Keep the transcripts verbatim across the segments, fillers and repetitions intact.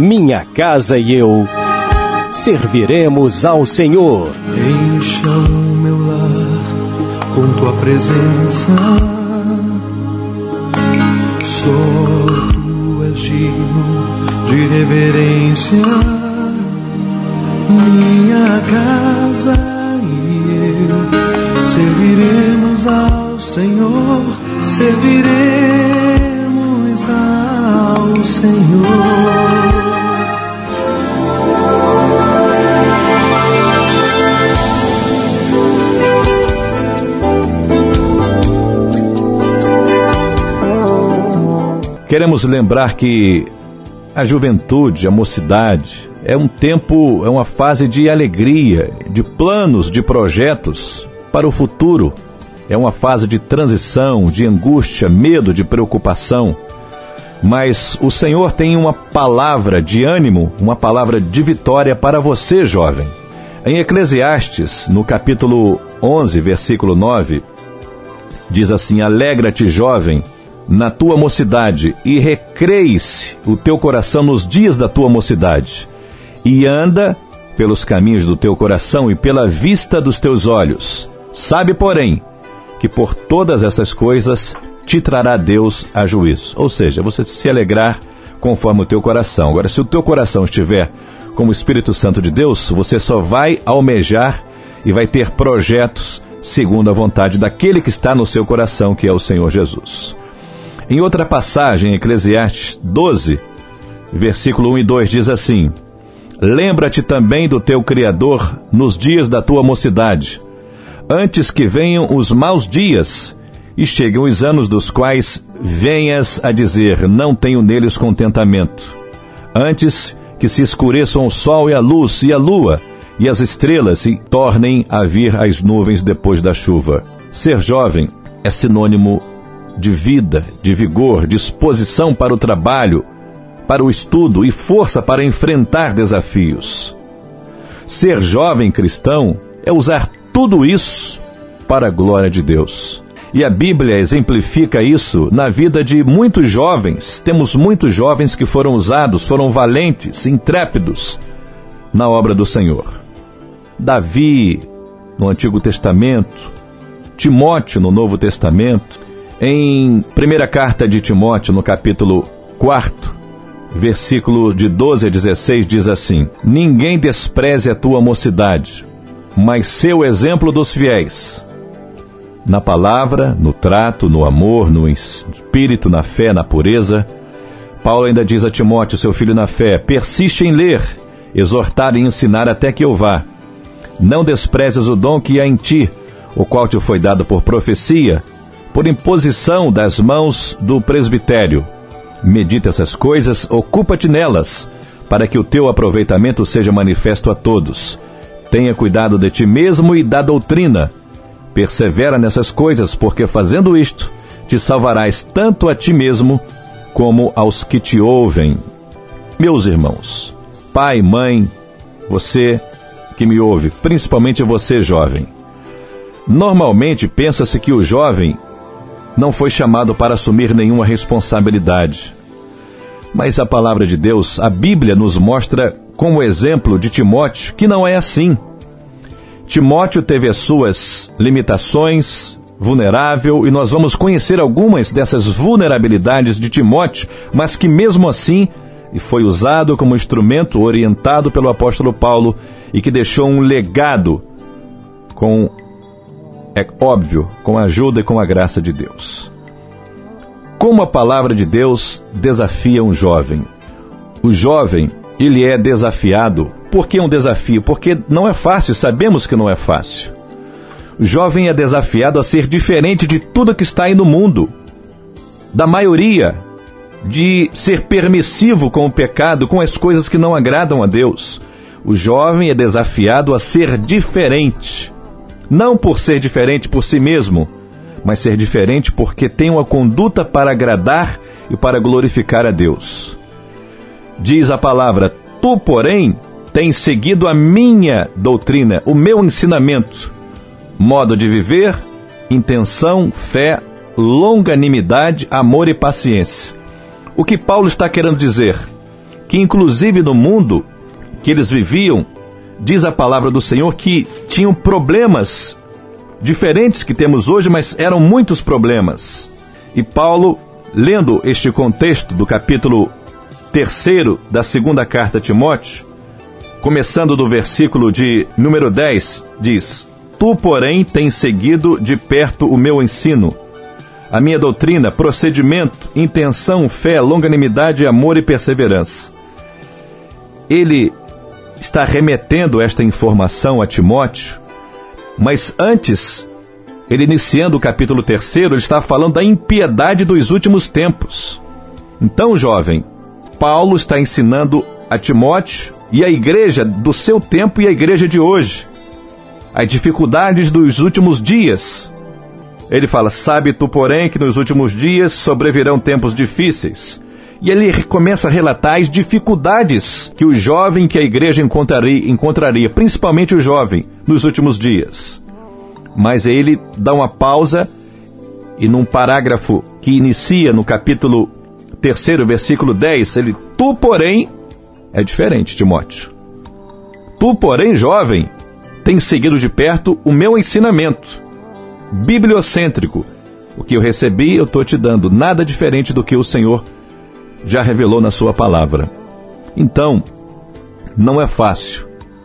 minha casa e eu serviremos ao Senhor. Encha o meu lar com tua presença, só tu és digno de reverência. Minha casa e eu serviremos ao Senhor, serviremos ao Senhor. Queremos lembrar que a juventude, a mocidade, é um tempo, é uma fase de alegria, de planos, de projetos para o futuro. É uma fase de transição, de angústia, medo, de preocupação. Mas o Senhor tem uma palavra de ânimo, uma palavra de vitória para você, jovem. Em Eclesiastes, no capítulo onze, versículo nove, diz assim: alegra-te, jovem, na tua mocidade, e recreie-se o teu coração nos dias da tua mocidade, e anda pelos caminhos do teu coração e pela vista dos teus olhos. Sabe, porém, que por todas essas coisas te trará Deus a juízo. Ou seja, você se alegrar conforme o teu coração. Agora, se o teu coração estiver com o Espírito Santo de Deus, você só vai almejar e vai ter projetos segundo a vontade daquele que está no seu coração, que é o Senhor Jesus. Em outra passagem, Eclesiastes doze, versículo um e dois, diz assim: lembra-te também do teu Criador nos dias da tua mocidade, antes que venham os maus dias e cheguem os anos dos quais venhas a dizer, não tenho neles contentamento. Antes que se escureçam o sol e a luz e a lua e as estrelas e tornem a vir as nuvens depois da chuva. Ser jovem é sinônimo de vida, de vigor, disposição para o trabalho, para o estudo e força para enfrentar desafios. Ser jovem cristão é usar tudo isso para a glória de Deus. E a Bíblia exemplifica isso na vida de muitos jovens. Temos muitos jovens que foram usados, foram valentes, intrépidos na obra do Senhor. Davi, no Antigo Testamento, Timóteo, no Novo Testamento. Em primeira carta de Timóteo, no capítulo quatro, versículo de doze a dezesseis, diz assim: ninguém despreze a tua mocidade, mas sê o exemplo dos fiéis, na palavra, no trato, no amor, no espírito, na fé, na pureza. Paulo ainda diz a Timóteo, seu filho na fé: persiste em ler, exortar e ensinar até que eu vá. Não desprezes o dom que há em ti, o qual te foi dado por profecia, por imposição das mãos do presbitério. Medita essas coisas, ocupa-te nelas, para que o teu aproveitamento seja manifesto a todos. Tenha cuidado de ti mesmo e da doutrina. Persevera nessas coisas, porque fazendo isto, te salvarás tanto a ti mesmo, como aos que te ouvem. Meus irmãos, pai, mãe, você que me ouve, principalmente você, jovem. Normalmente pensa-se que o jovem não foi chamado para assumir nenhuma responsabilidade. Mas a palavra de Deus, a Bíblia, nos mostra como exemplo de Timóteo que não é assim. Timóteo teve as suas limitações, vulnerável, e nós vamos conhecer algumas dessas vulnerabilidades de Timóteo, mas que mesmo assim foi usado como instrumento orientado pelo apóstolo Paulo e que deixou um legado com, é óbvio, com a ajuda e com a graça de Deus. Como a palavra de Deus desafia um jovem? O jovem, ele é desafiado. Por que um desafio? Porque não é fácil, sabemos que não é fácil. O jovem é desafiado a ser diferente de tudo que está aí no mundo, da maioria, de ser permissivo com o pecado, com as coisas que não agradam a Deus. O jovem é desafiado a ser diferente. Não por ser diferente por si mesmo, mas ser diferente porque tem uma conduta para agradar e para glorificar a Deus. Diz a palavra: tu, porém, tens seguido a minha doutrina, o meu ensinamento, modo de viver, intenção, fé, longanimidade, amor e paciência. O que Paulo está querendo dizer? que inclusive no mundo que eles viviam, diz a palavra do Senhor que tinham problemas diferentes que temos hoje, mas eram muitos problemas. E Paulo, lendo este contexto do capítulo terceiro da segunda carta a Timóteo, começando do versículo de número dez, diz: Tu, porém, tens seguido de perto o meu ensino, a minha doutrina, procedimento, intenção, fé, longanimidade, amor e perseverança. Ele está remetendo esta informação a Timóteo, mas antes, ele iniciando o capítulo terceiro, ele está falando da impiedade dos últimos tempos. Então, jovem, Paulo está ensinando a Timóteo e a igreja do seu tempo e a igreja de hoje as dificuldades dos últimos dias. Ele fala: sabe tu, porém, que nos últimos dias sobrevirão tempos difíceis. E ele começa a relatar as dificuldades que o jovem, que a igreja encontraria, encontraria, principalmente o jovem, nos últimos dias. Mas ele dá uma pausa e num parágrafo que inicia no capítulo terceiro, versículo dez, ele: Tu, porém, é diferente, Timóteo. Tu, porém, jovem, tens seguido de perto o meu ensinamento bibliocêntrico. O que eu recebi, eu estou te dando, nada diferente do que o Senhor já revelou na sua palavra. Então, não é fácil.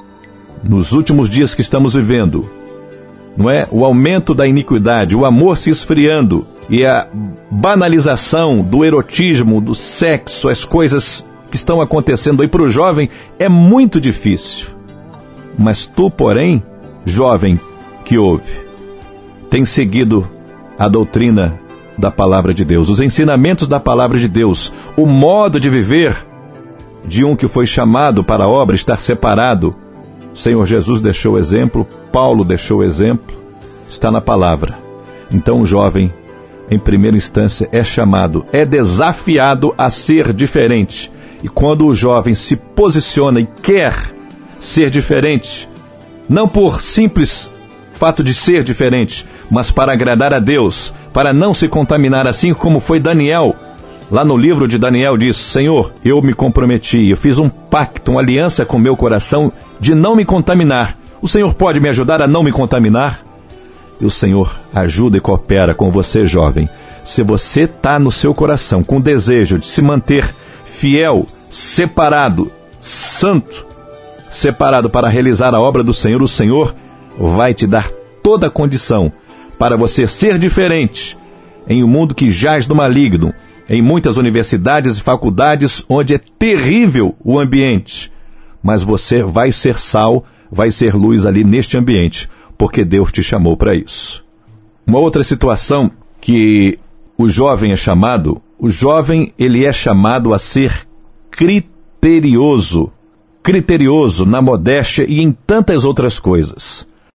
Nos últimos dias que estamos vivendo, não é? O aumento da iniquidade, o amor se esfriando e a banalização do erotismo, do sexo, as coisas que estão acontecendo aí para o jovem, é muito difícil. Mas tu, porém, jovem que ouve, tem seguido a doutrina da palavra de Deus, os ensinamentos da palavra de Deus, o modo de viver de um que foi chamado para a obra, estar separado. O Senhor Jesus deixou o exemplo, Paulo deixou o exemplo, está na palavra. Então o jovem, em primeira instância, é chamado, é desafiado a ser diferente. E quando o jovem se posiciona e quer ser diferente, não por simples fato de ser diferente, mas para agradar a Deus, para não se contaminar, assim como foi Daniel. Lá no livro de Daniel diz: Senhor, eu me comprometi, eu fiz um pacto, uma aliança com o meu coração de não me contaminar. O Senhor pode me ajudar a não me contaminar? E o Senhor ajuda e coopera com você, jovem. Se você está no seu coração com o desejo de se manter fiel, separado, santo, separado para realizar a obra do Senhor, o Senhor vai te dar toda a condição para você ser diferente em um mundo que jaz do maligno, em muitas universidades e faculdades onde é terrível o ambiente. Mas você vai ser sal, vai ser luz ali neste ambiente, porque Deus te chamou para isso. Uma outra situação que o jovem é chamado, o jovem ele é chamado a ser criterioso, criterioso na modéstia e em tantas outras coisas.